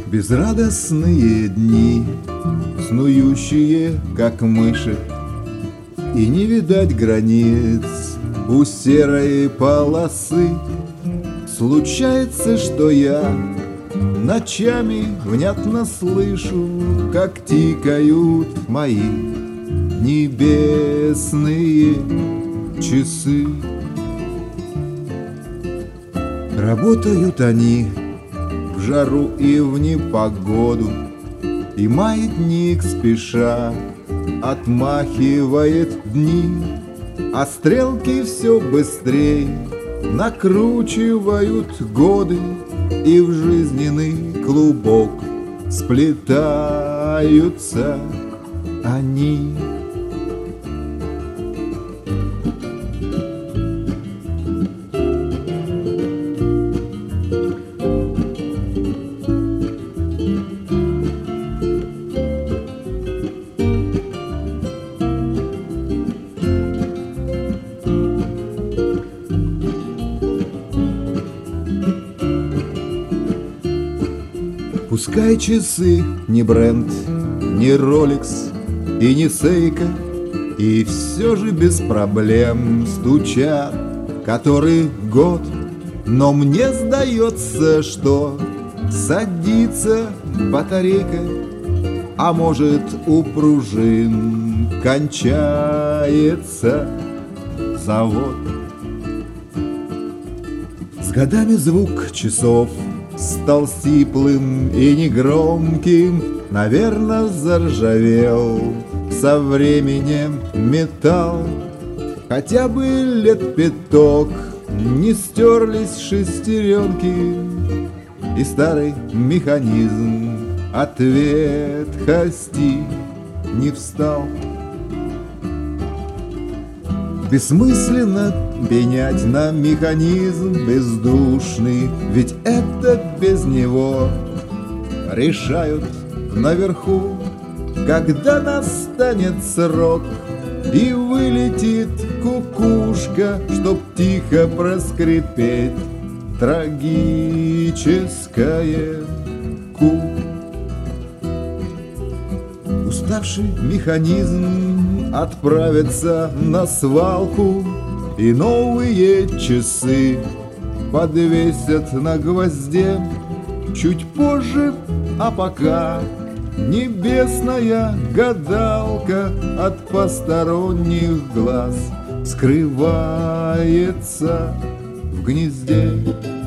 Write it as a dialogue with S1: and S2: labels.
S1: Безрадостные дни, снующие, как мыши, и не видать границ у серой полосы. Случается, что я ночами внятно слышу, как тикают мои небесные часы. Работают они в жару и в непогоду, и маятник спеша отмахивает дни, а стрелки все быстрей накручивают годы, и в жизненный клубок сплетаются они. Пускай часы не бренд, не Rolex и не Seiko, и все же без проблем стучат который год, но мне сдается, что садится батарейка, а может у пружин кончается завод. С годами звук часов стал сиплым и негромким, наверно, заржавел со временем металл. Хотя бы лет пяток не стерлись шестеренки, и старый механизм от ветхости не встал. Бессмысленно пенять на механизм бездушный, ведь это без него решают наверху. Когда настанет срок и вылетит кукушка, чтоб тихо проскрипеть трагическое ку. Уставший механизм отправится на свалку, и новые часы подвесят на гвозде чуть позже, а пока небесная гадалка от посторонних глаз скрывается в гнезде.